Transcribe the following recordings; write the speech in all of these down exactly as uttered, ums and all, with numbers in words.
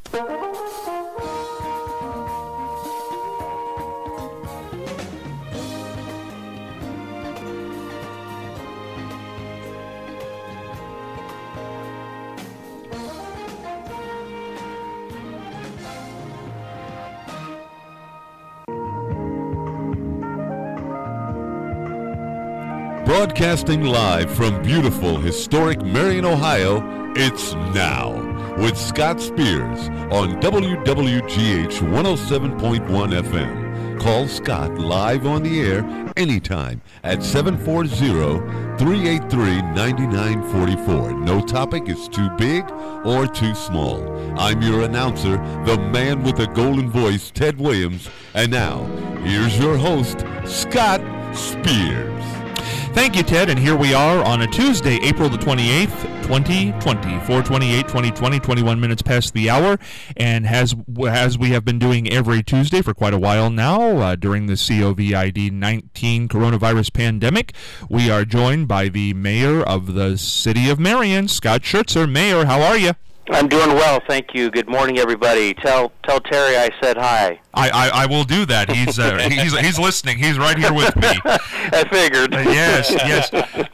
Broadcasting live from beautiful, historic Marion, Ohio, it's Now with Scott Spears on W W G H one oh seven point one F M. Call Scott live on the air anytime at seven four zero, three eight three, nine nine four four. No topic is too big or too small. I'm your announcer, the man with the golden voice, Ted Williams. And now, here's your host, Scott Spears. Thank you, Ted, and here we are on a Tuesday, April the twenty-eighth, twenty twenty, four twenty-eight, twenty twenty, twenty-one minutes past the hour, and as, as we have been doing every Tuesday for quite a while now, uh, during the COVID nineteen coronavirus pandemic, we are joined by the mayor of the city of Marion, Scott Schertzer. Mayor, how are you? I'm doing well, thank you. Good morning, everybody. Tell tell Terry I said hi. I, I, I will do that. He's uh, he's he's listening. He's right here with me. I figured. Uh, yes, yes.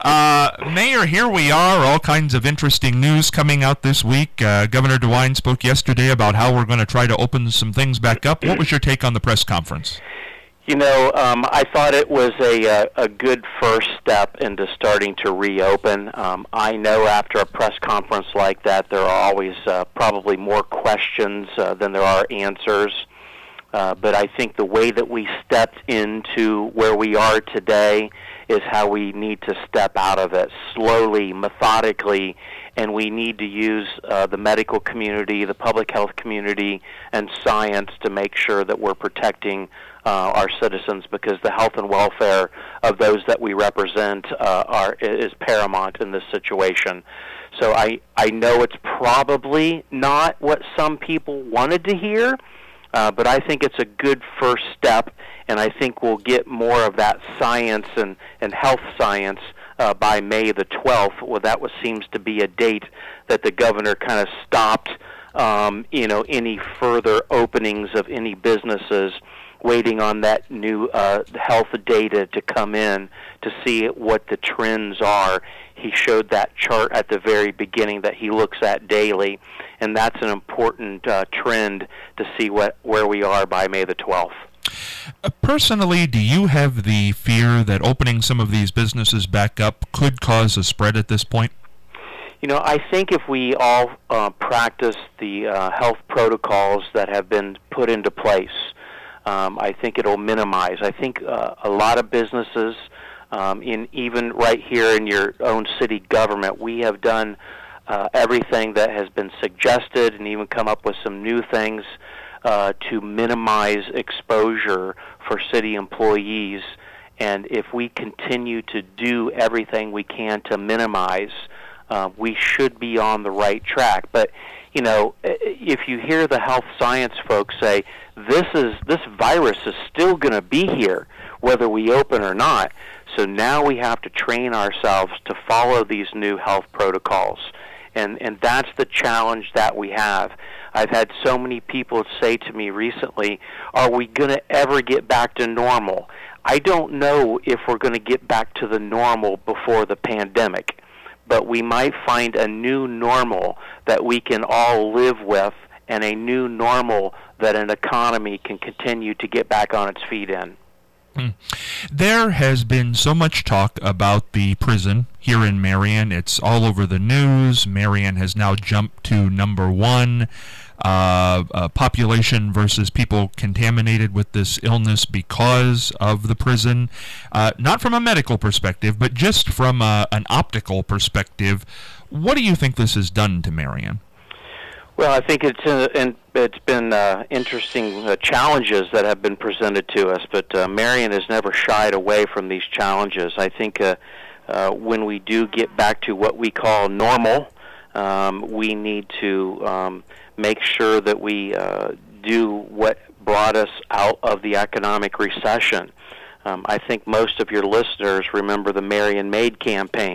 Uh, Mayor, here we are. All kinds of interesting news coming out this week. Uh, Governor DeWine spoke yesterday about how we're going to try to open some things back up. What was your take on the press conference? You know, um, I thought it was a, a a good first step into starting to reopen. Um, I know after a press conference like that, there are always uh, probably more questions uh, than there are answers. Uh, but I think the way that we stepped into where we are today is how we need to step out of it, slowly, methodically, and we need to use uh, the medical community, the public health community, and science to make sure that we're protecting uh, our citizens, because the health and welfare of those that we represent uh, are is paramount in this situation. So I, I know it's probably not what some people wanted to hear, uh, but I think it's a good first step, and I think we'll get more of that science and, and health science uh, by May the twelfth. Well, that was, seems to be a date that the governor kind of stopped, um, you know, any further openings of any businesses, waiting on that new uh, health data to come in to see what the trends are. He showed that chart at the very beginning that he looks at daily, and that's an important uh, trend to see what where we are by May the twelfth. Uh, personally, do you have the fear that opening some of these businesses back up could cause a spread at this point? You know, I think if we all uh, practice the uh, health protocols that have been put into place, um, I think it'll minimize. I think uh, a lot of businesses, um, in even right here in your own city government, we have done uh, everything that has been suggested and even come up with some new things uh, to minimize exposure for city employees. And if we continue to do everything we can to minimize, uh, we should be on the right track. But, you know, if you hear the health science folks say, this is this virus is still going to be here, whether we open or not. So now we have to train ourselves to follow these new health protocols. And and that's the challenge that we have. I've had so many people say to me recently, are we going to ever get back to normal? I don't know if we're going to get back to the normal before the pandemic, but we might find a new normal that we can all live with, and a new normal that an economy can continue to get back on its feet in. Mm. There has been so much talk about the prison here in Marion. It's all over the news. Marion has now jumped to number one. Uh, uh, population versus people contaminated with this illness because of the prison. Uh, not from a medical perspective, but just from a, an optical perspective. What do you think this has done to Marion? Well, I think it's uh, in, it's been uh, interesting uh, challenges that have been presented to us, but uh, Marion has never shied away from these challenges. I think uh, uh, when we do get back to what we call normal, um, we need to um, make sure that we uh, do what brought us out of the economic recession. Um, I think most of your listeners remember the Marion Made campaign.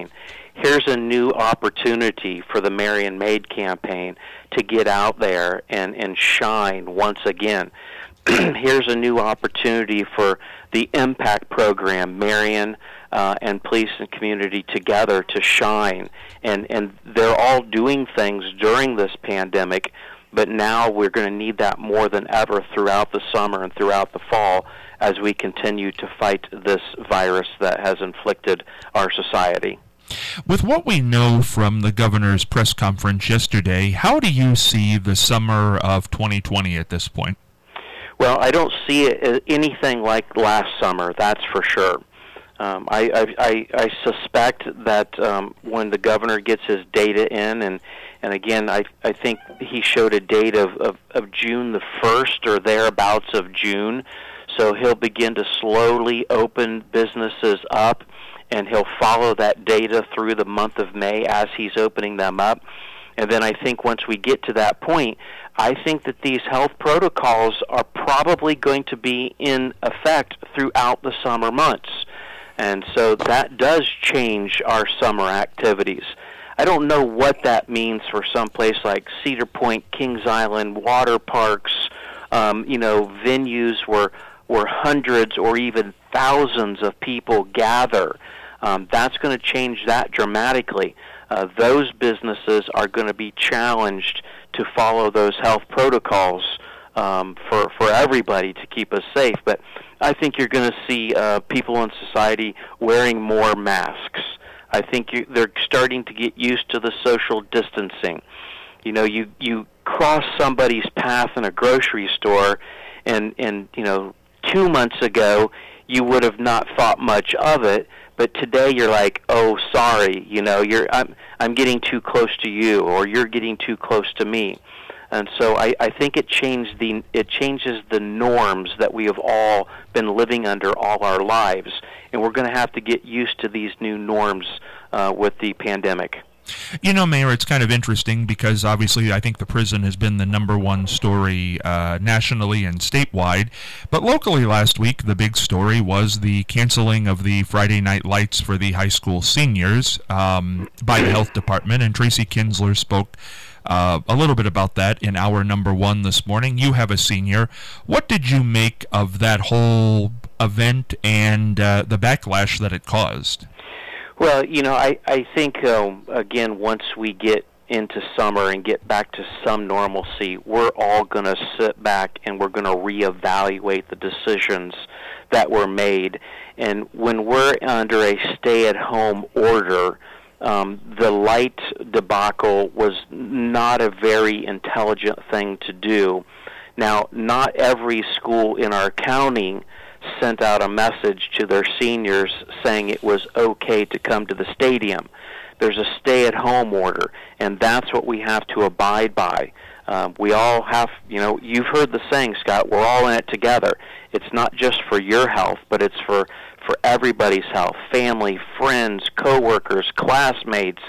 here's a new opportunity for the Marion Made campaign to get out there and, and shine once again. Here's a new opportunity for the Impact Program, Marion uh, and police and community together to shine. And, and they're all doing things during this pandemic, but now we're going to need that more than ever throughout the summer and throughout the fall as we continue to fight this virus that has inflicted our society. With what we know from the governor's press conference yesterday, how do you see the summer of twenty twenty at this point? Well, I don't see it anything like last summer, that's for sure. Um, I, I, I, I suspect that um, when the governor gets his data in, and, and again, I, I think he showed a date of, of, of June the first or thereabouts of June, so he'll begin to slowly open businesses up, and he'll follow that data through the month of May as he's opening them up. And then I think once we get to that point, I think that these health protocols are probably going to be in effect throughout the summer months. And so that does change our summer activities. I don't know what that means for some place like Cedar Point, Kings Island, water parks, um, you know, venues where, where hundreds or even thousands of people gather. Um, that's going to change that dramatically. Uh, those businesses are going to be challenged to follow those health protocols um, for, for everybody to keep us safe. But I think you're going to see uh, people in society wearing more masks. I think you, they're starting to get used to the social distancing. You know, you, you cross somebody's path in a grocery store, and, and you know, two months ago you would have not thought much of it. But today you're like, oh, sorry, you know, you're I'm I'm getting too close to you, or you're getting too close to me, and so I, I think it changed the it changes the norms that we have all been living under all our lives, and we're going to have to get used to these new norms uh, with the pandemic. You know, Mayor, it's kind of interesting because obviously I think the prison has been the number one story uh, nationally and statewide. But locally last week, the big story was the canceling of the Friday night lights for the high school seniors um, by the health department. And Tracy Kinsler spoke uh, a little bit about that in hour number one this morning. You have a senior. What did you make of that whole event and uh, the backlash that it caused? Well, you know, I, I think, um, again, once we get into summer and get back to some normalcy, we're all going to sit back and we're going to reevaluate the decisions that were made. And when we're under a stay-at-home order, um, the light debacle was not a very intelligent thing to do. Now, not every school in our county sent out a message to their seniors saying it was okay to come to the stadium. There's a stay-at-home order, and that's what we have to abide by. Um, we all have, you know, you've heard the saying, Scott, we're all in it together. It's not just for your health, but it's for, for everybody's health, family, friends, coworkers, classmates.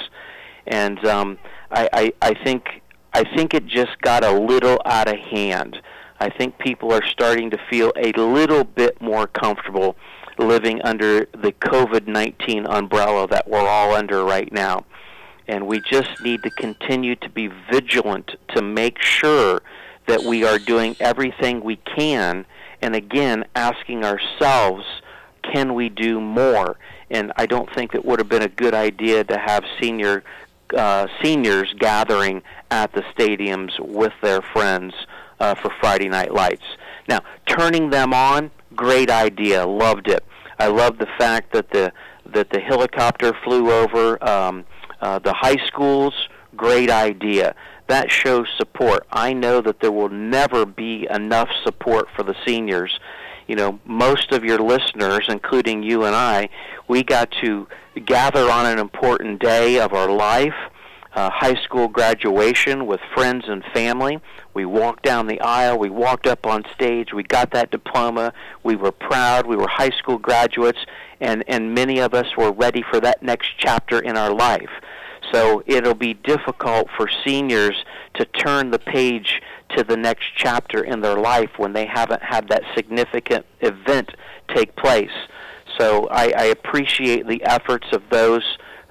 And um, I, I, I think I think it just got a little out of hand. I think people are starting to feel a little bit more comfortable living under the COVID nineteen umbrella that we're all under right now. And we just need to continue to be vigilant to make sure that we are doing everything we can, and again, asking ourselves, can we do more? And I don't think it would have been a good idea to have senior uh, seniors gathering at the stadiums with their friends Uh, for Friday Night Lights. Now, turning them on, great idea, loved it. I love the fact that the that the helicopter flew over um, uh, the high schools, great idea. That shows support. I know that there will never be enough support for the seniors. You know, most of your listeners, including you and I, we got to gather on an important day of our life, Uh, high school graduation with friends and family. We walked down the aisle, we walked up on stage, we got that diploma, we were proud, we were high school graduates, and, and many of us were ready for that next chapter in our life. So it'll be difficult for seniors to turn the page to the next chapter in their life when they haven't had that significant event take place. So I, I appreciate the efforts of those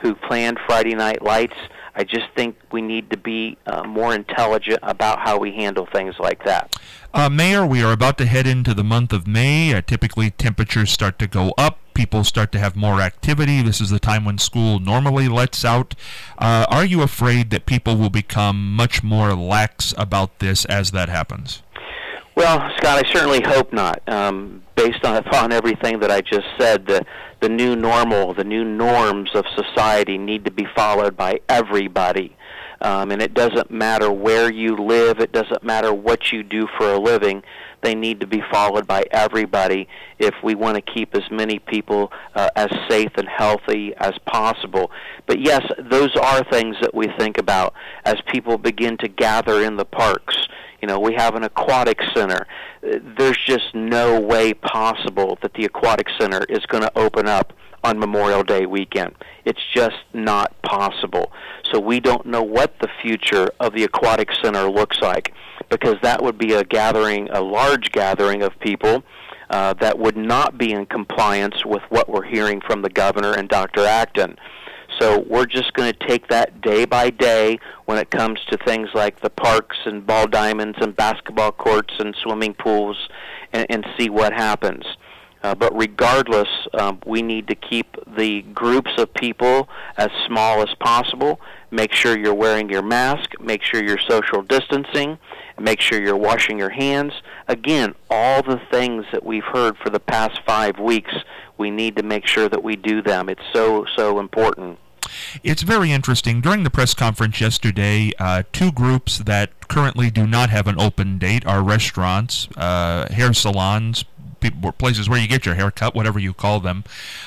who planned Friday Night Lights. I just think we need to be uh, more intelligent about how we handle things like that. Uh, Mayor, we are about to head into the month of May. Uh, typically, temperatures start to go up. People start to have more activity. This is the time when school normally lets out. Uh, are you afraid that people will become much more lax about this as that happens? Well, Scott, I certainly hope not. Um, based on upon everything that I just said, the the new normal, the new norms of society need to be followed by everybody. Um, and it doesn't matter where you live. It doesn't matter what you do for a living. They need to be followed by everybody if we want to keep as many people uh, as safe and healthy as possible. But yes, those are things that we think about as people begin to gather in the parks. You know, we have an aquatic center. There's just no way possible that the aquatic center is going to open up on Memorial Day weekend. It's just not possible. So we don't know what the future of the aquatic center looks like, because that would be a gathering, a large gathering of people uh, that would not be in compliance with what we're hearing from the governor and Doctor Acton. So we're just going to take that day by day when it comes to things like the parks and ball diamonds and basketball courts and swimming pools and, and see what happens. Uh, but regardless, um, we need to keep the groups of people as small as possible. Make sure you're wearing your mask. Make sure you're social distancing. Make sure you're washing your hands. Again, all the things that we've heard for the past five weeks, we need to make sure that we do them. It's so, so important. It's very interesting. During the press conference yesterday, uh, two groups that currently do not have an open date are restaurants, uh, hair salons, people, places where you get your hair cut, whatever you call them.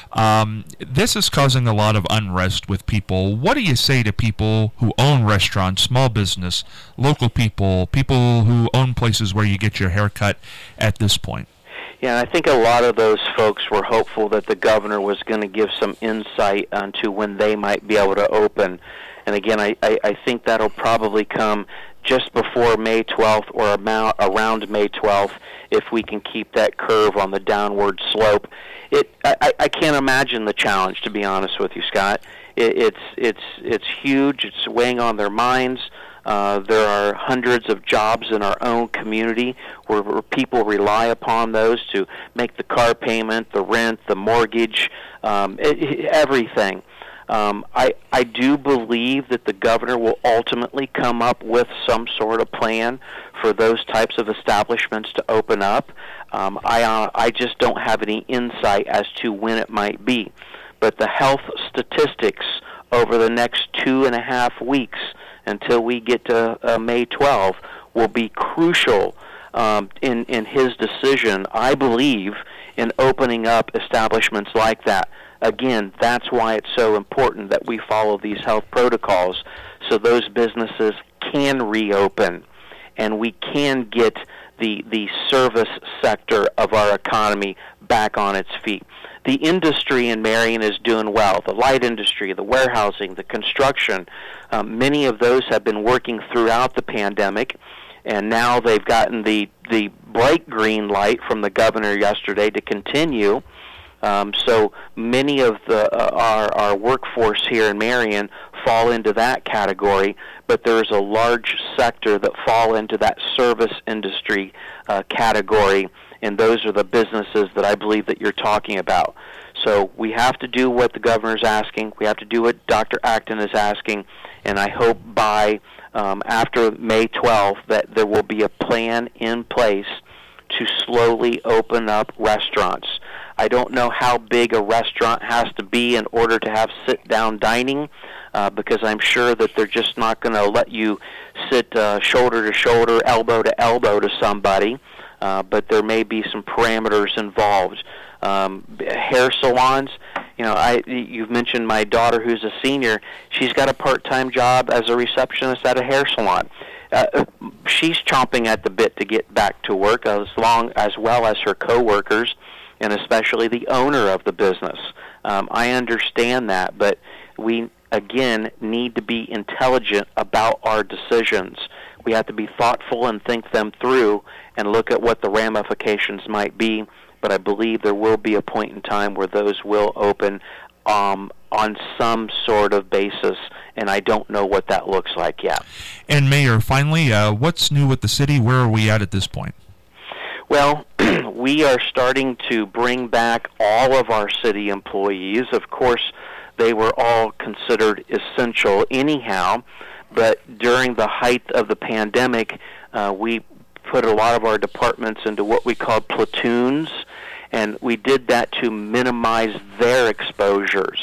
Um, this is causing a lot of unrest with people. What do you say to people who own restaurants, small business, local people, people who own places where you get your hair cut at this point? Yeah, I think a lot of those folks were hopeful that the governor was going to give some insight onto when they might be able to open. And again, I, I, I think that'll probably come just before May twelfth or about, around May twelfth if we can keep that curve on the downward slope. It I, I can't imagine the challenge, to be honest with you, Scott. It, it's it's it's huge. It's weighing on their minds. Uh, there are hundreds of jobs in our own community where, where people rely upon those to make the car payment, the rent, the mortgage, um, it, it, everything. Um, I, I do believe that the governor will ultimately come up with some sort of plan for those types of establishments to open up. Um, I, uh, I just don't have any insight as to when it might be. But the health statistics over the next two and a half weeks until we get to uh, May twelfth will be crucial um, in, in his decision, I believe, in opening up establishments like that. Again, that's why it's so important that we follow these health protocols so those businesses can reopen and we can get the, the service sector of our economy back on its feet. The industry in Marion is doing well. The light industry, the warehousing, the construction, um, many of those have been working throughout the pandemic, and now they've gotten the, the bright green light from the governor yesterday to continue. Um, so many of the uh, our, our workforce here in Marion fall into that category, but there's a large sector that fall into that service industry uh, category, and those are the businesses that I believe that you're talking about. So we have to do what the governor's asking. We have to do what Doctor Acton is asking, and I hope by um, after May twelfth that there will be a plan in place to slowly open up restaurants. I don't know how big a restaurant has to be in order to have sit-down dining, uh, because I'm sure that they're just not going to let you sit uh, shoulder to shoulder, elbow to elbow to somebody, uh, but there may be some parameters involved. Um, hair salons, you know, I you've mentioned my daughter who's a senior. She's got a part-time job as a receptionist at a hair salon. Uh, she's chomping at the bit to get back to work, as long as well as her coworkers, and especially the owner of the business. Um, I understand that, but we, again, need to be intelligent about our decisions. We have to be thoughtful and think them through and look at what the ramifications might be, but I believe there will be a point in time where those will open. um, on some sort of basis, and I don't know what that looks like yet. And Mayor, finally, uh, what's new with the city? Where are we at at this point? Well, we are starting to bring back all of our city employees. Of course, they were all considered essential anyhow, but during the height of the pandemic, uh, we put a lot of our departments into what we call platoons, and we did that to minimize their exposures.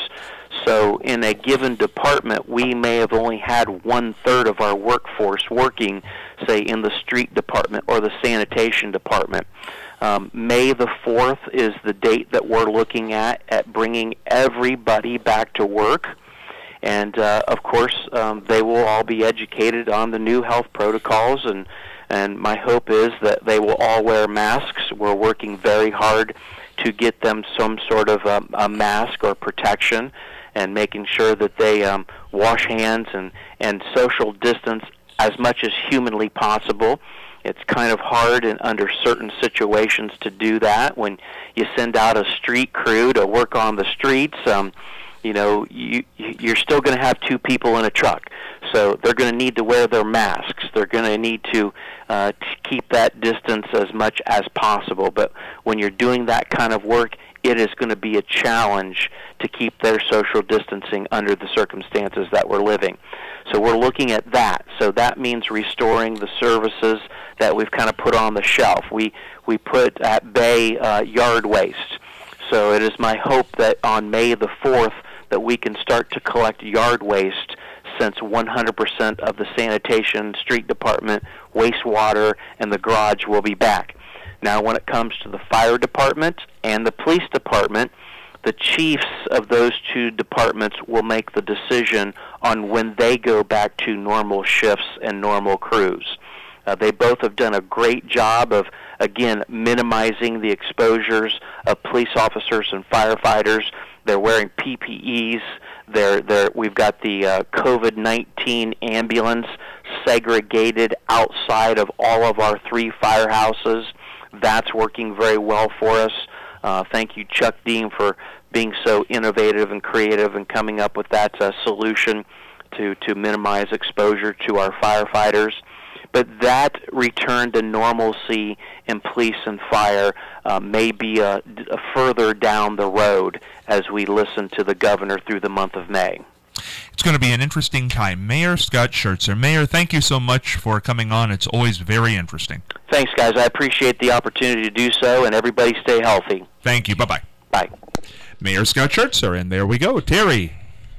So in a given department, we may have only had one-third of our workforce working, say, in the street department or the sanitation department. Um, May the fourth is the date that we're looking at, at bringing everybody back to work. And, uh, of course, um, they will all be educated on the new health protocols, and, and my hope is that they will all wear masks. We're working very hard to get them some sort of um, a mask or protection, and making sure that they um, wash hands and, and social distance as much as humanly possible. It's kind of hard in, under certain situations to do that. When you send out a street crew to work on the streets, um, you know, you, you're still going to have two people in a truck. So they're going to need to wear their masks. They're going to need to, uh, to keep that distance as much as possible. But when you're doing that kind of work, it is going to be a challenge to keep their social distancing under the circumstances that we're living. So we're looking at that. So that means restoring the services that we've kind of put on the shelf. We we put at bay uh, yard waste. So it is my hope that on May the fourth that we can start to collect yard waste, since one hundred percent of the sanitation, street department, wastewater, and the garage will be back. Now, when it comes to the fire department and the police department, the chiefs of those two departments will make the decision on when they go back to normal shifts and normal crews. Uh, they both have done a great job of, again, minimizing the exposures of police officers and firefighters. They're wearing P P Es. They're, they're, we've got the uh, COVID nineteen ambulance segregated outside of all of our three firehouses. That's working very well for us. Uh, thank you, Chuck Dean, for being so innovative and creative and coming up with that uh, solution to, to minimize exposure to our firefighters. But that return to normalcy in police and fire uh, may be a, a further down the road as we listen to the governor through the month of May. It's going to be an interesting time. Mayor Scott Schertzer. Mayor, thank you so much for coming on. It's always very interesting. Thanks, guys. I appreciate the opportunity to do so, and everybody stay healthy. Thank you. Bye-bye. Bye. Mayor Scott Schertzer, and there we go. Terry.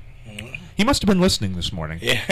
He must have been listening this morning. Yeah.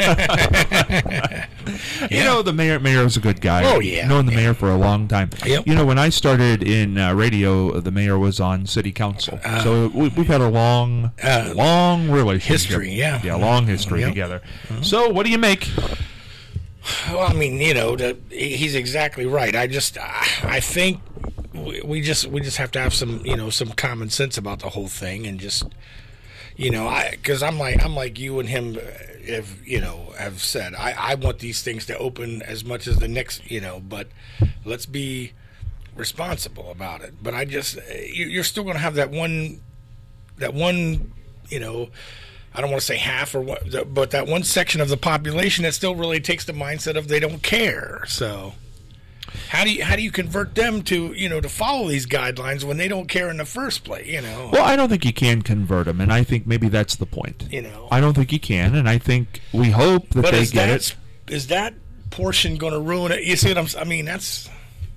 You know, the mayor mayor is a good guy. Oh, yeah. Known the yeah. mayor for a long time. Yep. You know, when I started in uh, radio, the mayor was on city council. Uh, so we, we've had a long, uh, long relationship. History, yeah. Yeah, long history yep. together. Mm-hmm. So what do you make? Well, I mean, you know, the, he's exactly right. I just, I think we, we just, we just have to have some, you know, some common sense about the whole thing, and just, you know, I, because I'm like, I'm like you and him, have, you know, have said, I, I want these things to open as much as the next, you know, but let's be responsible about it. But I just, you're still going to have that one, that one, you know, I don't want to say half or what, but that one section of the population that still really takes the mindset of they don't care. So how do you how do you convert them to, you know, to follow these guidelines when they don't care in the first place, you know? Well, I don't think you can convert them, and I think maybe that's the point. You know, I don't think you can, and I think we hope that but they is get that, it. Is that portion going to ruin it? You see what I'm? I mean, that's.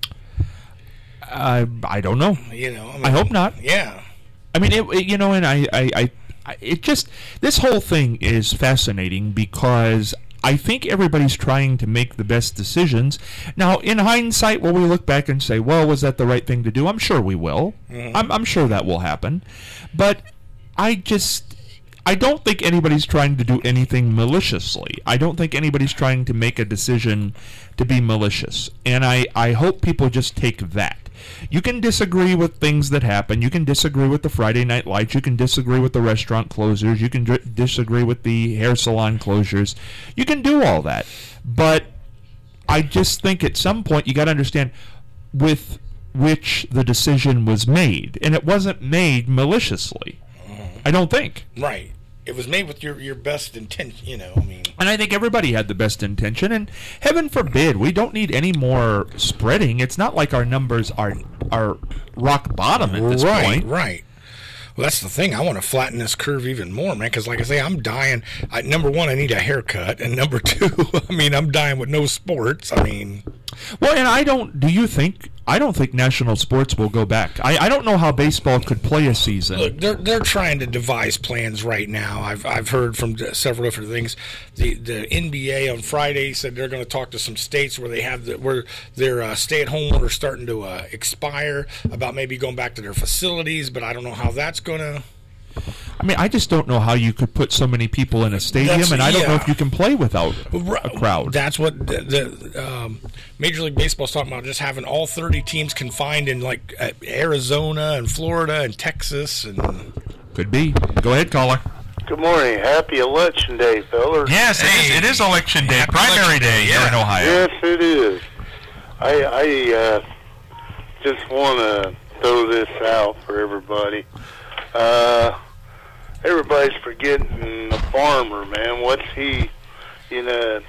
I I don't know. You know, I, mean, I hope not. Yeah. I mean, it, it, you know, and I, I, I, it just, this whole thing is fascinating because I think everybody's trying to make the best decisions. Now, in hindsight, will we look back and say, well, was that the right thing to do? I'm sure we will. Mm-hmm. I'm, I'm sure that will happen. But I just, I don't think anybody's trying to do anything maliciously. I don't think anybody's trying to make a decision to be malicious. And I, I hope people just take that. You can disagree with things that happen. You can disagree with the Friday night lights. You can disagree with the restaurant closures. You can d- disagree with the hair salon closures. You can do all that. But I just think at some point you got to understand with which the decision was made. And it wasn't made maliciously. I don't think. Right. It was made with your, your best intention, you know, I mean. And I think everybody had the best intention, and heaven forbid, we don't need any more spreading. It's not like our numbers are are rock bottom at this right, point. Right, right. Well, that's the thing. I want to flatten this curve even more, man, because like I say, I'm dying. I, number one, I need a haircut, and number two, I mean, I'm dying with no sports. I mean. Well, and I don't, do you think, I don't think national sports will go back. I, I don't know how baseball could play a season. Look, they're they're trying to devise plans right now. I've I've heard from several different things. The the N B A on Friday said they're going to talk to some states where they have the, where their uh, stay-at-home orders starting to uh, expire, about maybe going back to their facilities, but I don't know how that's going to. I mean, I just don't know how you could put so many people in a stadium, That's, and I don't yeah. know if you can play without a crowd. That's what the, the um, Major League Baseball's talking about, just having all thirty teams confined in like uh, Arizona and Florida and Texas. And Could be. Go ahead, caller. Good morning. Happy Election Day, fellas. Yes, it is, it is Election Day, Happy primary Election day Day, here yeah. in Ohio. Yes, it is. I, I uh, just want to throw this out for everybody. Uh, everybody's forgetting the farmer, man. What's he, you know,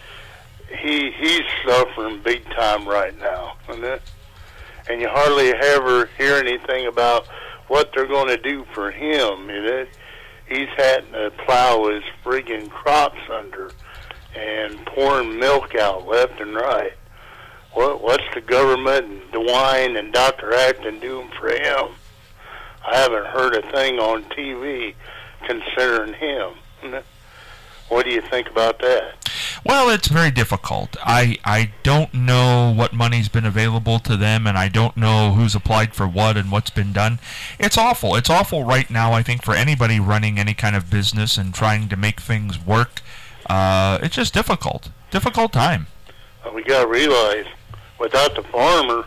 he he's suffering big time right now, isn't it? And you hardly ever hear anything about what they're going to do for him, you know? He's had to plow his friggin' crops under and pouring milk out left and right. What what's the government and DeWine and Doctor Acton doing for him? I haven't heard a thing on T V considering him. What do you think about that? Well, it's very difficult. I I don't know what money's been available to them, and I don't know who's applied for what and what's been done. It's awful. It's awful right now, I think, for anybody running any kind of business and trying to make things work. Uh, it's just difficult. Difficult time. Well, we got to realize, without the farmer,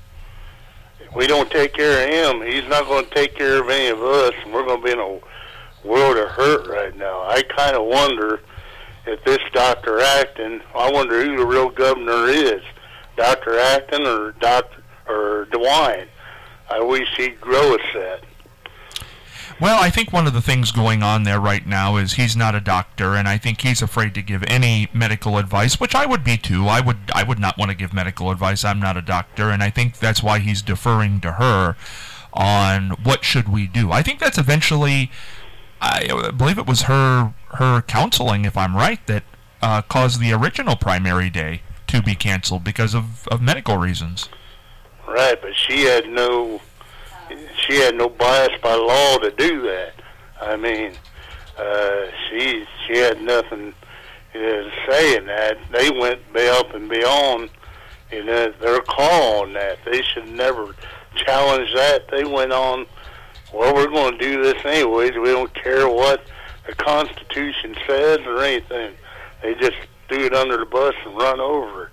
if we don't take care of him, he's not going to take care of any of us, and we're going to be in a world of hurt right now. I kind of wonder if this Doctor Acton, I wonder who the real governor is, Doctor Acton or Doctor or DeWine. I wish he'd grow a set. Well, I think one of the things going on there right now is he's not a doctor, and I think he's afraid to give any medical advice, which I would be too. I would I would not want to give medical advice. I'm not a doctor, and I think that's why he's deferring to her on what should we do. I think that's eventually, I believe it was her her counseling, if I'm right, that uh, caused the original primary day to be canceled because of, of medical reasons. Right, but she had no she had no bias by law to do that. I mean, uh, she she had nothing you know, to say in that. They went up and beyond you know, their call on that. They should never challenge that. They went on, well, we're going to do this anyways. We don't care what the Constitution says or anything. They just threw it under the bus and run over it.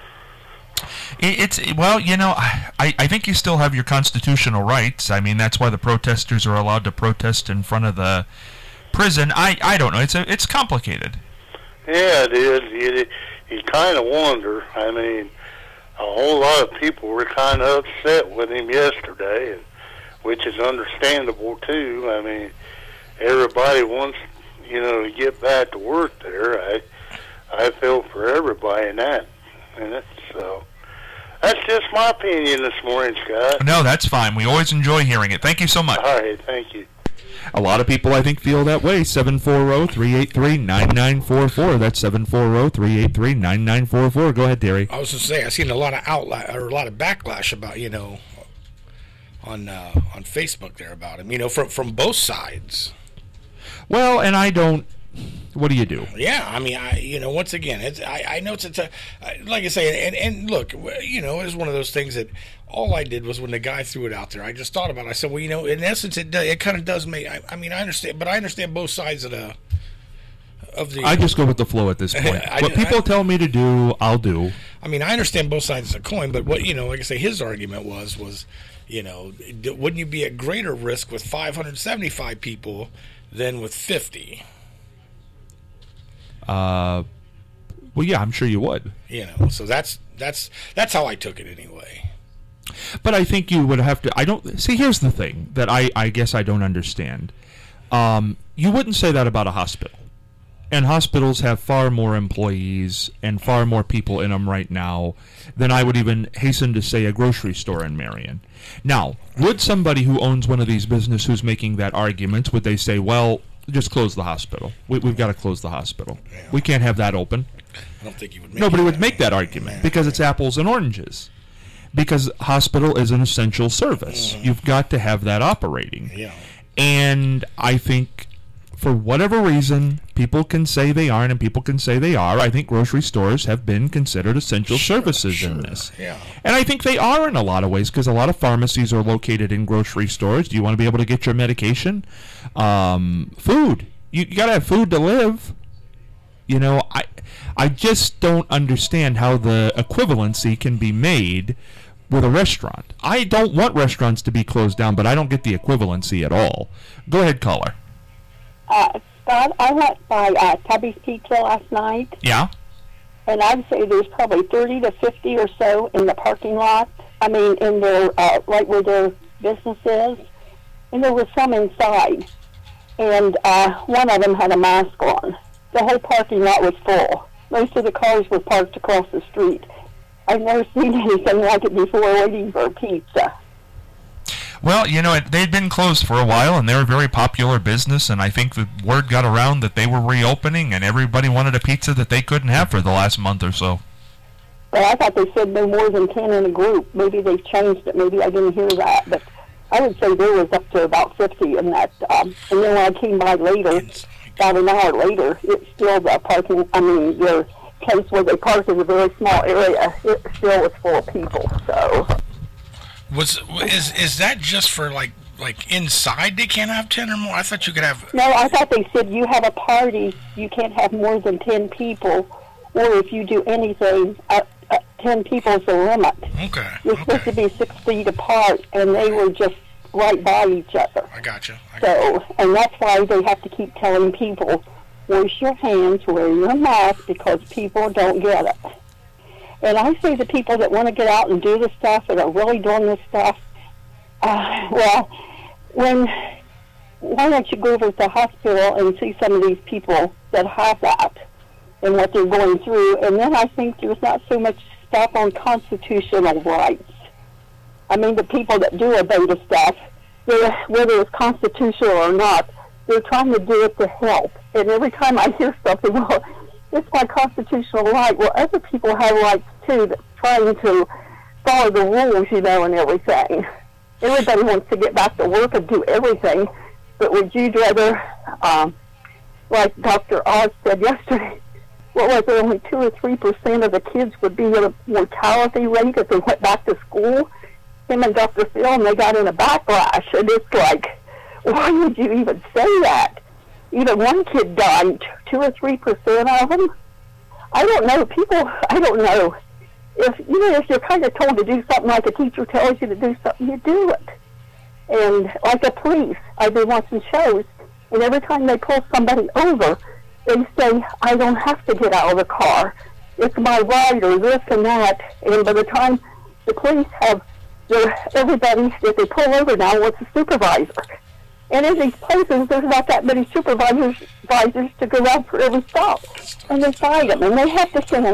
It's well, you know, I, I think you still have your constitutional rights. I mean, that's why the protesters are allowed to protest in front of the prison. I, I don't know. It's a, it's complicated. Yeah, it is. You, you kind of wonder. I mean, a whole lot of people were kind of upset with him yesterday, and, which is understandable too. I mean, everybody wants you know to get back to work there. I I feel for everybody in that, and it's so. That's just my opinion this morning, Scott. No, that's fine. We always enjoy hearing it. Thank you so much. All right, thank you. A lot of people, I think, feel that way. seven four zero, three eight three, nine nine four four. That's seven four zero, three eight three, nine nine four four. Go ahead, Terry. I was going to say, I've seen a lot of outla- or a lot of backlash about, you know, on uh, on Facebook there about him, you know, from from both sides. Well, and I don't. What do you do? Yeah, I mean, I you know, once again, it's I, I know it's a t- like I say, and and look, you know, it's one of those things that all I did was when the guy threw it out there, I just thought about it. I said, well, you know, in essence, it does, it kind of does make. I, I mean, I understand, but I understand both sides of the of the. I just go with the flow at this point. I, what people I, tell me to do, I'll do. I mean, I understand both sides of the coin, but what you know, like I say, his argument was was, you know, wouldn't you be at greater risk with five hundred seventy-five people than with fifty? Uh, well, yeah, I'm sure you would. You know, so that's that's that's how I took it anyway. But I think you would have to. I don't see. Here's the thing that I I guess I don't understand. Um, you wouldn't say that about a hospital. And hospitals have far more employees and far more people in them right now than I would even hasten to say a grocery store in Marion. Now, would somebody who owns one of these businesses who's making that argument, would they say, well, just close the hospital? We, we've got to close the hospital. Yeah. We can't have that open. I don't think you would make Nobody that. would make that argument because it's apples and oranges. Because hospital is an essential service. Mm-hmm. You've got to have that operating. Yeah. And I think for whatever reason, people can say they aren't and people can say they are. I think grocery stores have been considered essential sure, services sure. in this. Yeah. And I think they are in a lot of ways because a lot of pharmacies are located in grocery stores. Do you want to be able to get your medication? Um, food. You, you got to have food to live. You know, I, I just don't understand how the equivalency can be made with a restaurant. I don't want restaurants to be closed down, but I don't get the equivalency at all. Go ahead, caller. Uh, Scott, I went by uh, Tubby's Pizza last night, Yeah? and I'd say there's probably thirty to fifty or so in the parking lot. I mean, in their, uh, right where their business is. And there was some inside. And uh, one of them had a mask on. The whole parking lot was full. Most of the cars were parked across the street. I've never seen anything like it before waiting for a pizza. Well, you know, it, they'd been closed for a while, and they were a very popular business, and I think the word got around that they were reopening, and everybody wanted a pizza that they couldn't have for the last month or so. But I thought they said no more than ten in a group. Maybe they've changed it. Maybe I didn't hear that. But I would say there was up to about fifty in that. Um, and then when I came by later, about an hour later, it's still the parking, I mean, the place where they park is a very small area. It still was full of people, so... Was is is that just for like like inside they can't have ten or more? I thought you could have. No, I thought they said you have a party, you can't have more than ten people, or if you do anything, uh, uh, ten people is the limit. Okay. You're okay. supposed to be six feet apart, and they were just right by each other. I gotcha. I So, and that's why they have to keep telling people, wash your hands, wear your mask, because people don't get it. And I say the people that want to get out and do this stuff and are really doing this stuff, uh, well, when, why don't you go over to the hospital and see some of these people that have that and what they're going through, and then I think there's not so much stuff on constitutional rights. I mean, the people that do obey the stuff, they're, whether it's constitutional or not, they're trying to do it to help. And every time I hear something, well, it's my constitutional right. Well, other people have rights, too, that's trying to follow the rules, you know, and everything. Everybody wants to get back to work and do everything, but would you rather, um, like Doctor Oz said yesterday, what was it, only two or three percent of the kids would be at a mortality rate if they went back to school? Him and Doctor Phil, and they got in a backlash, and it's like, why would you even say that? Even one kid died, two or three percent of them. I don't know. People, I don't know. If you know, if you're kind of told to do something, like a teacher tells you to do something, you do it. And like the police, I've been watching shows, and every time they pull somebody over, they say, "I don't have to get out of the car. It's my right," or this and that. And by the time the police have their, everybody that they pull over now wants a supervisor. And in these places, there's not that many supervisors supervisors to go out for every stop. And they find them, and they have to send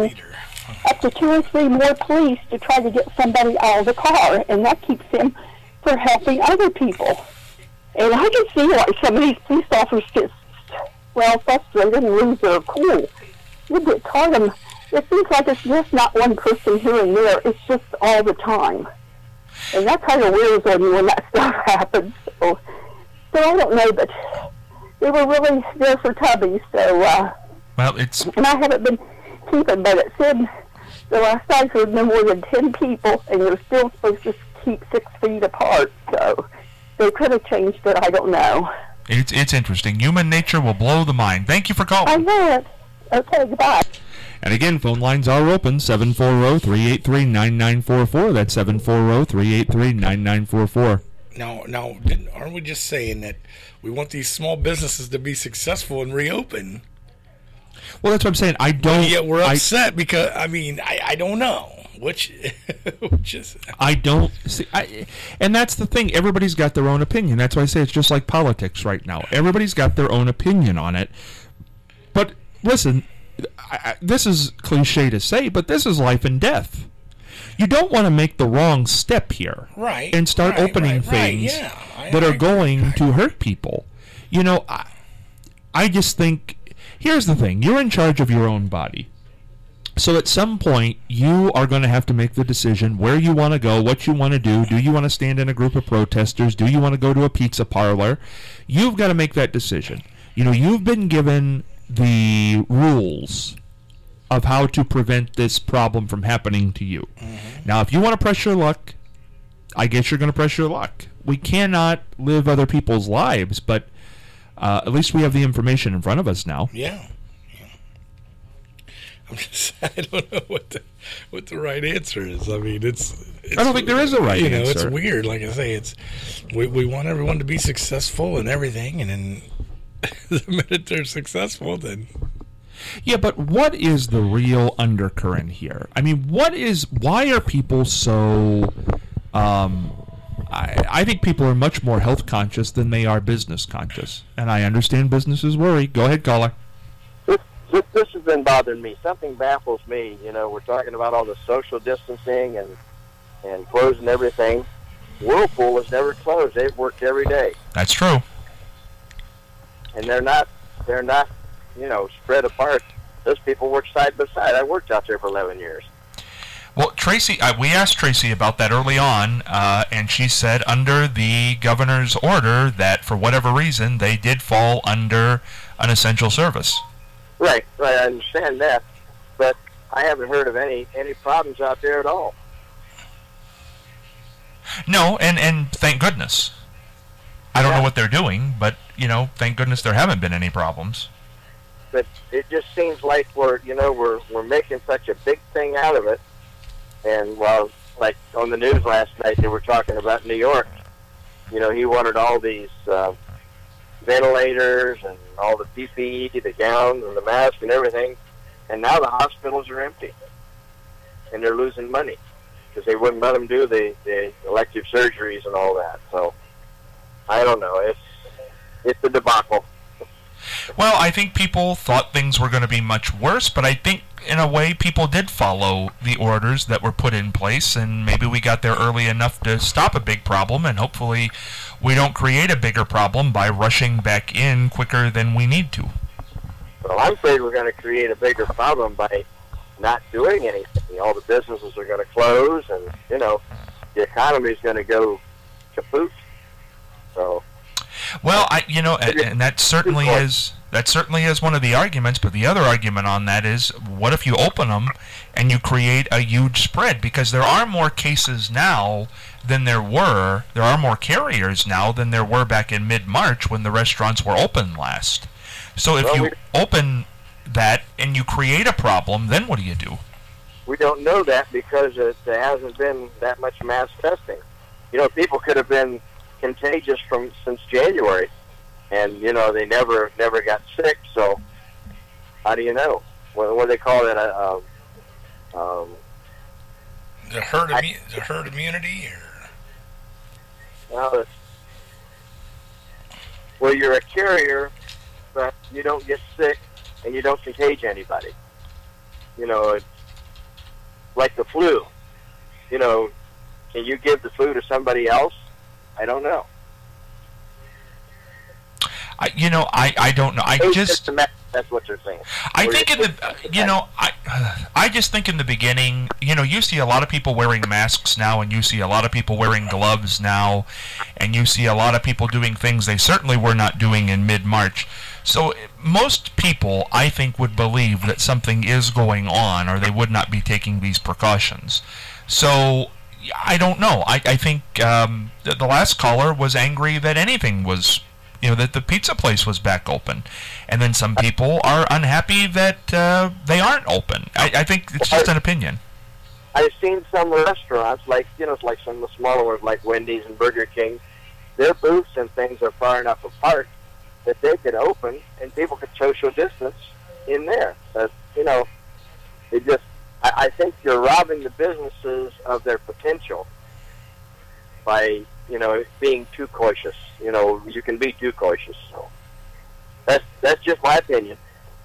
up to two or three more police to try to get somebody out of the car, and that keeps them from helping other people. And I can see why some of these police officers get, well, frustrated and lose their cool. You get caught them. It seems like it's just not one person here and there. It's just all the time. And that kind of wears on you when that stuff happens. So, So I don't know, but they were really there for Tubby, so, uh, Well, it's... and I haven't been keeping, but it said the last I heard no more than ten people, and you're still supposed to keep six feet apart, so they could have changed it, I don't know. It's it's interesting. Human nature will blow the mind. Thank you for I calling. know it. Okay, goodbye. And again, phone lines are open, seven four zero, three eight three, nine nine four four. That's seven four zero, three eight three, nine nine four four. Now, now, didn't- aren't we just saying that we want these small businesses to be successful and reopen? Well, that's what I'm saying. I don't... Yet we're I- upset because, I mean, I, I don't know. which, which is I don't see, I, and that's the thing. Everybody's got their own opinion. That's why I say it's just like politics right now. Everybody's got their own opinion on it. But listen, I, I, this is cliche to say, but this is life and death. You don't want to make the wrong step here, right? And start right, opening right, things right, yeah. I, that I, are going right. to hurt people. You know, I, I just think. Here's the thing. You're in charge of your own body. So at some point, you are going to have to make the decision where you want to go, what you want to do. Do you want to stand in a group of protesters? Do you want to go to a pizza parlor? You've got to make that decision. You know, you've been given the rules of how to prevent this problem from happening to you. Mm-hmm. Now, if you want to press your luck, I guess you're going to press your luck. We cannot live other people's lives, but uh, at least we have the information in front of us now. Yeah. I'm just, I don't know what the what the right answer is. I mean, it's, it's I don't think there is a right you know, answer. It's weird. Like I say, it's we we want everyone to be successful and everything, and then the minute they're successful, then yeah. But what is the real undercurrent here? I mean, what is? Why are people so? Um, I I think people are much more health conscious than they are business conscious, and I understand businesses worry. Go ahead, caller. This, this has been bothering me. Something baffles me. You know, we're talking about all the social distancing and and closing everything. Whirlpool has never closed. They've worked every day, That's true. and they're not they're not you know spread apart. Those people work side by side. I worked out there for eleven years. Well, Tracy, uh, we asked Tracy about that early on, uh, and she said under the governor's order that for whatever reason they did fall under an essential service. Right, right. I understand that, but I haven't heard of any any problems out there at all. No, and, and thank goodness. I don't Yeah. know what they're doing, but, you know, thank goodness there haven't been any problems. But it just seems like we're you know we're we're making such a big thing out of it, and well, like on the news last night they were talking about New York. You know, he wanted all these uh, ventilators and all the P P E, the gowns and the masks and everything, and now the hospitals are empty, and they're losing money because they wouldn't let them do the, the elective surgeries and all that. So I don't know. It's it's a debacle. Well, I think people thought things were going to be much worse, but I think in a way people did follow the orders that were put in place, and maybe we got there early enough to stop a big problem, and hopefully we don't create a bigger problem by rushing back in quicker than we need to. Well, I'm afraid we're going to create a bigger problem by not doing anything. All the businesses are going to close, and, you know, the economy is going to go kaput. So... Well, I, you know, and, and that certainly is that certainly is one of the arguments. But the other argument on that is, what if you open them and you create a huge spread? Because there are more cases now than there were. There are more carriers now than there were back in mid-March when the restaurants were open last. So if Well, you we- open that and you create a problem, then what do you do? we don't know that because it, there hasn't been that much mass testing. You know, people could have been contagious from since January, and you know they never never got sick. So how do you know? What, what do they call it? Uh, um, um, the herd I- immu- the herd immunity, or well, it's, well, you're a carrier, but you don't get sick and you don't contagion anybody. You know, it's like the flu. You know, can you give the flu to somebody else? I don't know. I, you know, I, I don't know. I It's just a mess. That's what they're saying. I Or think in it's- the, uh, you know, I, I just think in the beginning, you know, you see a lot of people wearing masks now, and you see a lot of people wearing gloves now, and you see a lot of people doing things they certainly were not doing in mid-March. So most people, I think, would believe that something is going on, or they would not be taking these precautions. So I don't know. I, I think um, the, the last caller was angry that anything was, you know, that the pizza place was back open. And then some people are unhappy that uh, they aren't open. I, I think it's just an opinion. I've seen some restaurants, like, you know, like some of the smaller ones, like Wendy's and Burger King, their booths and things are far enough apart that they could open and people could social distance in there. But, you know, it just, I, I think you're robbing the businesses of their potential by, you know, being too cautious. You know, you can be too cautious. So that's that's just my opinion.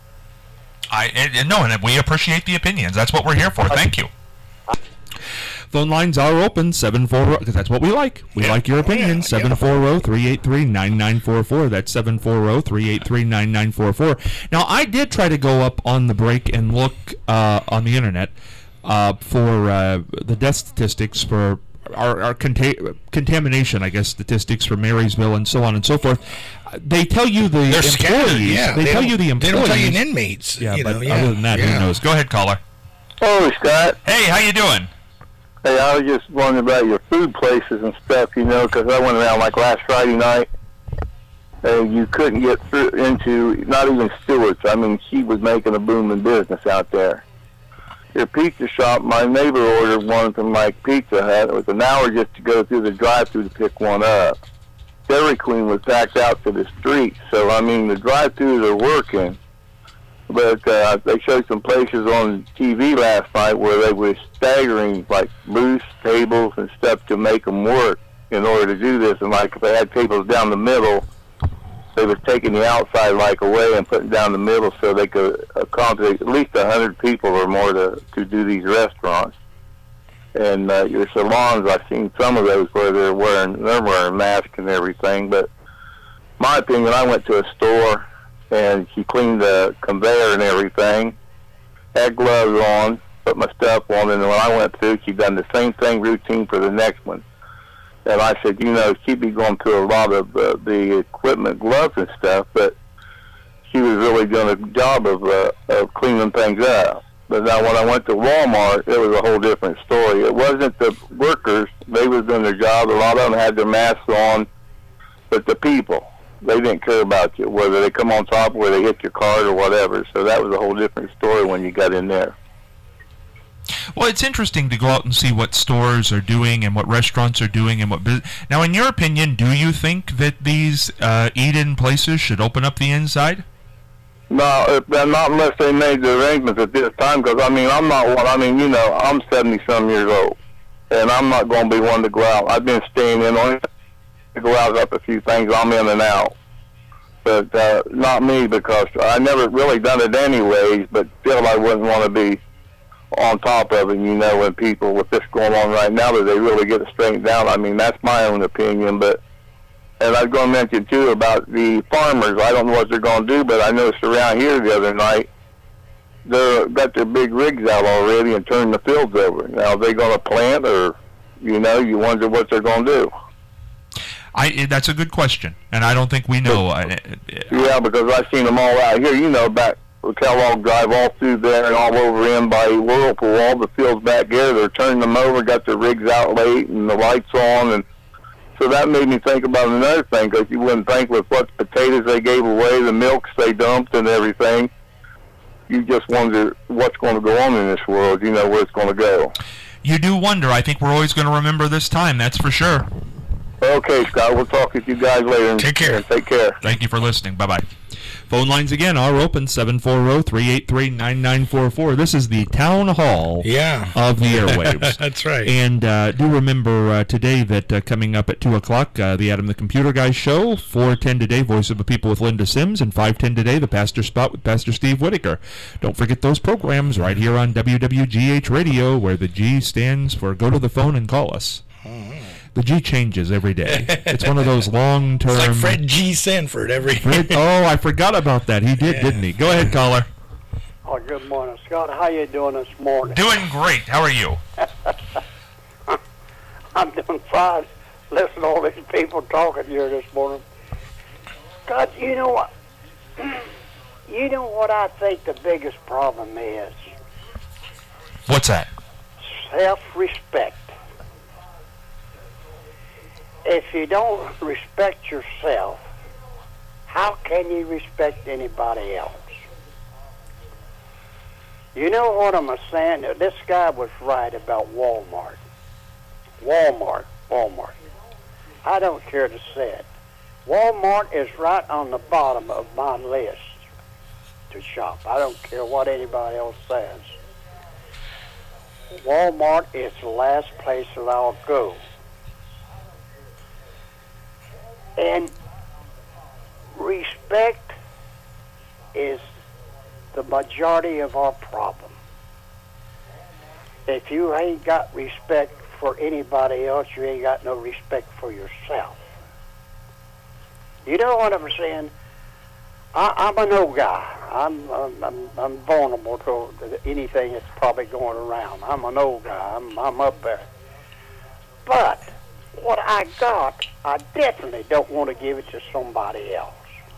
I and, and no, and we appreciate the opinions. That's what we're here for. Thank you. Phone lines are open, seven four zero, because that's what we like. We Yeah. like your opinion, Yeah, seven four zero, three eight three, nine nine four four. That's seven four zero, three eight three, nine nine four four. Now, I did try to go up on the break and look uh, on the internet uh, for uh, the death statistics for our, our conta- contamination, I guess, statistics for Marysville and so on and so forth. Uh, They tell you the They're scattered. employees. Yeah, they, tell don't- you the They employees. don't tell you the inmates. Yeah, you but know, yeah. other than that, yeah. who knows? Go ahead, caller. Hello, Scott. Hey, how you doing? Hey, I was just wondering about your food places and stuff, you know, because I went around like last Friday night, and you couldn't get through into, not even Stewart's. I mean, she was making a booming business out there. Your pizza shop, my neighbor ordered one from like Pizza Hut. It was an hour just to go through the drive-thru to pick one up. Dairy Queen was backed out to the street, so I mean, the drive-thrus are working. But uh, they showed some places on T V last night where they were staggering like loose tables and stuff to make them work in order to do this. And like if they had tables down the middle, they was taking the outside like away and putting down the middle so they could accommodate at least a hundred people or more to to do these restaurants. And uh, your salons, I've seen some of those where they're wearing they're wearing masks and everything. But my opinion, I went to a store and she cleaned the conveyor and everything, had gloves on, put my stuff on, and when I went through, she done the same thing routine for the next one. And I said, you know, she'd be going through a lot of uh, the equipment, gloves and stuff, but she was really doing a job of, uh, of cleaning things up. But now when I went to Walmart, it was a whole different story. It wasn't the workers. They was doing their job. A lot of them had their masks on, but the people, they didn't care about you, whether they come on top or they hit your card or whatever. So that was a whole different story when you got in there. Well, it's interesting to go out and see what stores are doing and what restaurants are doing and what business. Now, in your opinion, do you think that these uh, eat-in places should open up the inside? No, if, not unless they made the arrangements at this time, because, I mean, I'm not one, I mean, you know, I'm seventy-some years old, and I'm not going to be one to go out. I've been staying in on to go out up a few things, I'm in and out. But uh, not me, because I never really done it anyways, but still I wouldn't want to be on top of it, you know, when people, with this going on right now, that they really get it straightened down. I mean, that's my own opinion, but, and I was going to mention, too, about the farmers. I don't know what they're going to do, but I noticed around here the other night, they've got their big rigs out already and turning the fields over. Now, are they going to plant, or, you know, you wonder what they're going to do. I, that's a good question, and I don't think we know. Yeah, because I've seen them all out here. You know, back Kellogg Drive, all through there and all over in by Whirlpool, all the fields back there, they're turning them over, got their rigs out late and the lights on. And so that made me think about another thing, because you wouldn't think with what potatoes they gave away, the milks they dumped and everything, you just wonder what's going to go on in this world, you know, where it's going to go. You do wonder. I think we're always going to remember this time, that's for sure. Okay, Scott, we'll talk with you guys later. Take care. Take care. Thank you for listening. Bye-bye. Phone lines again are open, seven four zero, three eight three, nine nine four four. This is the town hall yeah. of the airwaves. That's right. And uh, do remember uh, today that uh, coming up at two o'clock, uh, the Adam the Computer Guy show, four ten today, Voice of the People with Linda Sims, and five ten today, the Pastor Spot with Pastor Steve Whitaker. Don't forget those programs right here on W W G H Radio, where the G stands for go to the phone and call us. Mm-hmm. The G changes every day. It's one of those long-term... It's like Fred G. Sanford every... Fred, oh, I forgot about that. He did, yeah. didn't he? Go ahead, caller. Oh, good morning, Scott. How you doing this morning? Doing great. How are you? I'm doing fine. Listen to all these people talking here this morning. God, you know what? You know what I think the biggest problem is? What's that? Self-respect. If you don't respect yourself, how can you respect anybody else? You know what I'm saying? This guy was right about Walmart. Walmart, Walmart. I don't care to say it. Walmart is right on the bottom of my list to shop. I don't care what anybody else says. Walmart is the last place that I'll go. And respect is the majority of our problem. If you ain't got respect for anybody else, you ain't got no respect for yourself. You know what I'm saying? I, I'm an old guy. I'm, I'm I'm I'm vulnerable to anything that's probably going around. I'm an old guy. I'm I'm up there. But what I got, I definitely don't want to give it to somebody else.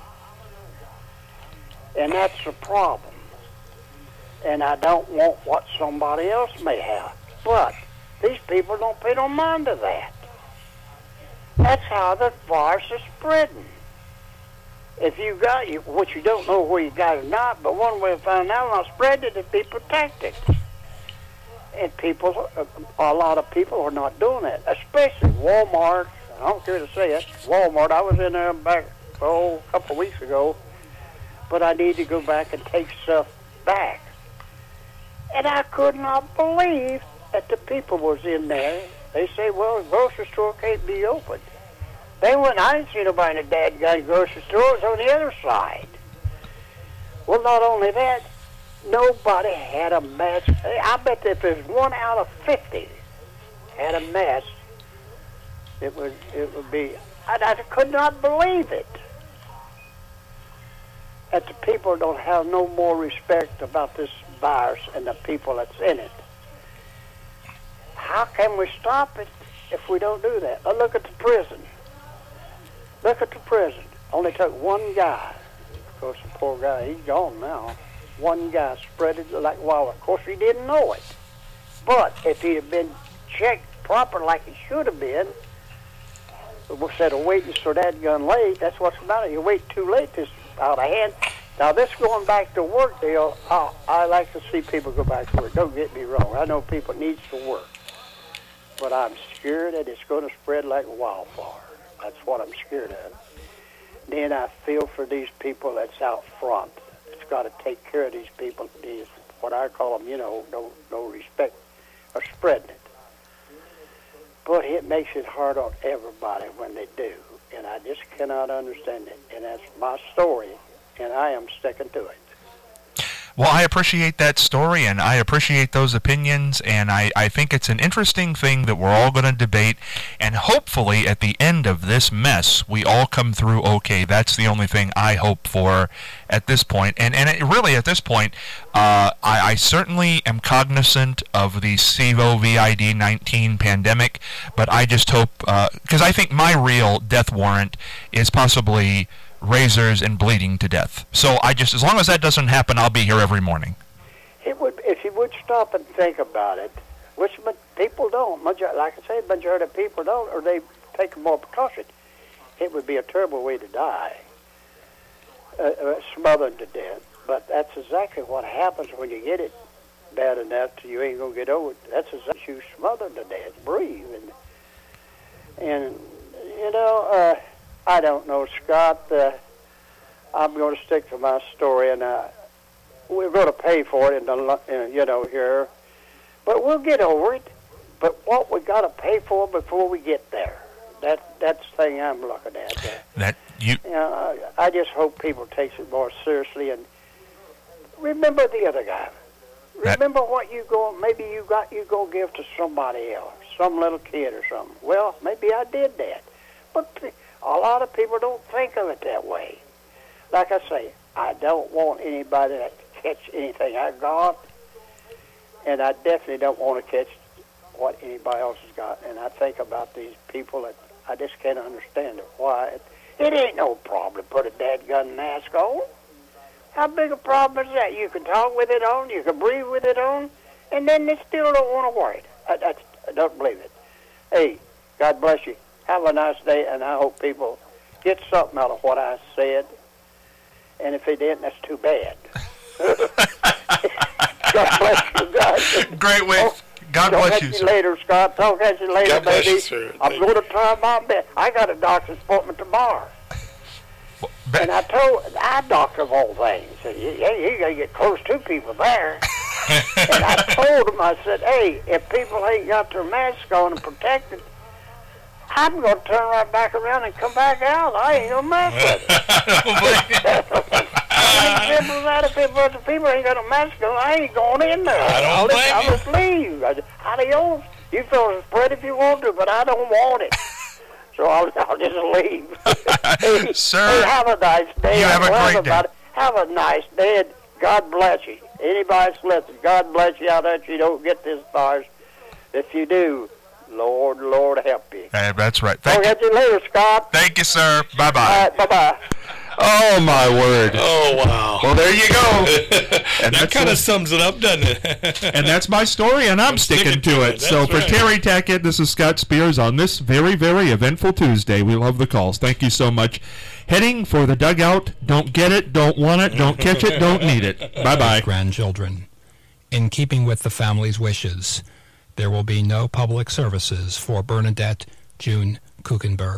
And that's the problem. And I don't want what somebody else may have. But these people don't pay no mind to that. That's how the virus is spreading. If you got it, which you don't know where you got it or not, but one way of finding out how to spread it is be protected. And people, a lot of people are not doing that, especially Walmart. I don't care to say it. Walmart, I was in there back, oh, a couple of weeks ago, but I need to go back and take stuff back. And I could not believe that the people was in there. They say, well, the grocery store can't be open. They went, I didn't see nobody in the dadgum grocery store. It was on the other side. Well, not only that, nobody had a mask. I bet if there's one out of fifty had a mask, it would it would be. I, I could not believe it. That the people don't have no more respect about this virus and the people that's in it. How can we stop it if we don't do that? Now look at the prison. Look at the prison. Only took one guy. Of course, the poor guy, he's gone now. One guy spread it like wildfire. Of course, he didn't know it. But if he had been checked proper like he should have been, instead of waiting so that gun late, that's what's the matter. You wait too late, this out of hand. Now, this going back to work deal, I, I like to see people go back to work. Don't get me wrong. I know people need to work. But I'm scared that it's going to spread like wildfire. That's what I'm scared of. Then I feel for these people that's out front. It's got to take care of these people. These, what I call them, you know, no, no respect or spreading it. But it makes it hard on everybody when they do. And I just cannot understand it. And that's my story, and I am sticking to it. Well, I appreciate that story, and I appreciate those opinions, and I, I think it's an interesting thing that we're all going to debate, and hopefully at the end of this mess, we all come through okay. That's the only thing I hope for at this point. And, and it, really, at this point, uh, I, I certainly am cognizant of the COVID nineteen pandemic, but I just hope, because uh, I think my real death warrant is possibly razors and bleeding to death. So I just, as long as that doesn't happen, I'll be here every morning. It would, if you would stop and think about it, which people don't. Like I say, the majority of people don't, or they take more precaution. It would be a terrible way to die, uh, uh, smothered to death. But that's exactly what happens when you get it bad enough till you ain't gonna get over it. That's exactly you smothered to death. Breathe and and you know. Uh, I don't know, Scott. Uh, I'm going to stick to my story, and uh, we're going to pay for it, in the, in, you know, here. But we'll get over it. But what we got to pay for before we get there, that that's the thing I'm looking at. Uh, that you. you know, I, I just hope people take it more seriously and remember the other guy. Remember that, what you go. Maybe you got you go give to somebody else, some little kid or something. Well, maybe I did that, but a lot of people don't think of it that way. Like I say, I don't want anybody to catch anything I got, and I definitely don't want to catch what anybody else has got. And I think about these people that I just can't understand it. Why? It, it ain't no problem to put a dadgun mask on. How big a problem is that? You can talk with it on, you can breathe with it on, and then they still don't want to wear it. I, I, I don't believe it. Hey, God bless you. Have a nice day, and I hope people get something out of what I said. And if they didn't, that's too bad. God bless you guys. Great way. Oh, God bless you, you sir. later, Scott. Talk at you later, God bless baby. you, sir. I'm Thank going to try my best. I got a doctor's appointment tomorrow. Well, be- and I told the eye doctor of all things, said, yeah, you got to get close to people there. And I told him, I said, hey, if people ain't got their masks on and protected, I'm going to turn right back around and come back out. I ain't going to mess with it. I ain't simple as that. If it- if people ain't got a mask on, I ain't going in there. I don't I'll, blame I'll you. just leave. I, adios. You feel spread if you want to, but I don't want it. So I'll, I'll just leave. hey, Sir, hey, have a nice day. you have a Well, great day. everybody, have a nice day. And God bless you. Anybody that's listening, God bless you out there that you don't get this virus. If you do, Lord, Lord help you. Hey, that's right. I'll Thank you. catch you later, Scott. Thank you, sir. Bye-bye. All right, bye-bye. Oh, my word. Oh, wow. Well, there you go. And that that's kind what- of sums it up, doesn't it? And that's my story, and I'm, I'm sticking, sticking to to it. it. So That's for right. Terry Tackett, this is Scott Spears on this very, very eventful Tuesday. We love the calls. Thank you so much. Heading for the dugout. Don't get it, don't want it, don't catch it, don't need it. Bye-bye. Grandchildren. In keeping with the family's wishes, there will be no public services for Bernadette June Kuchenberg.